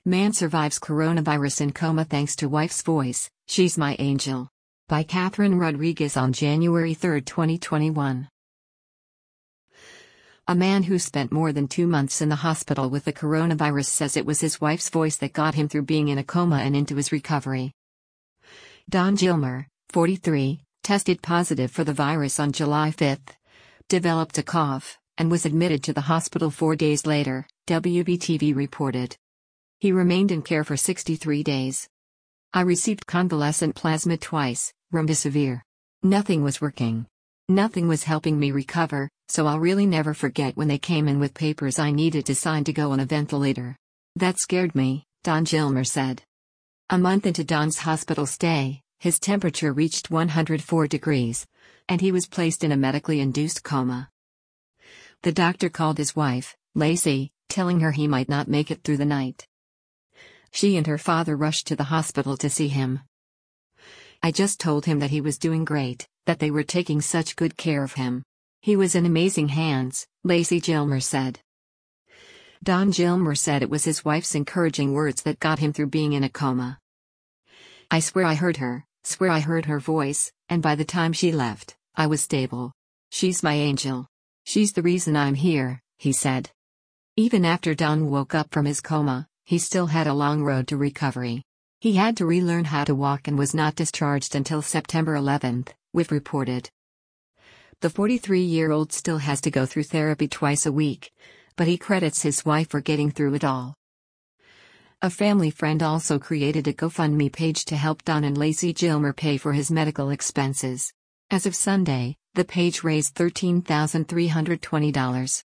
Man survives coronavirus in coma thanks to wife's voice, She's My Angel. By Catherine Rodriguez on January 3, 2021. A man who spent more than 2 months in the hospital with the coronavirus says it was his wife's voice that got him through being in a coma and into his recovery. Don Gilmer, 43, tested positive for the virus on July 5, developed a cough, and was admitted to the hospital 4 days later, WBTV reported. He remained in care for 63 days. I received convalescent plasma twice, remdesivir. Nothing was working. Nothing was helping me recover, so I'll really never forget when they came in with papers I needed to sign to go on a ventilator. That scared me, Don Gilmer said. A month into Don's hospital stay, his temperature reached 104 degrees, and he was placed in a medically induced coma. The doctor called his wife, Lacey, telling her he might not make it through the night. She and her father rushed to the hospital to see him. I just told him that he was doing great, that they were taking such good care of him. He was in amazing hands, Lacey Gilmer said. Don Gilmer said it was his wife's encouraging words that got him through being in a coma. I swear I heard her voice, and by the time she left, I was stable. She's my angel. She's the reason I'm here, he said. Even after Don woke up from his coma, he still had a long road to recovery. He had to relearn how to walk and was not discharged until September 11, WIF reported. The 43-year-old still has to go through therapy twice a week, but he credits his wife for getting through it all. A family friend also created a GoFundMe page to help Don and Lacey Gilmer pay for his medical expenses. As of Sunday, the page raised $13,320.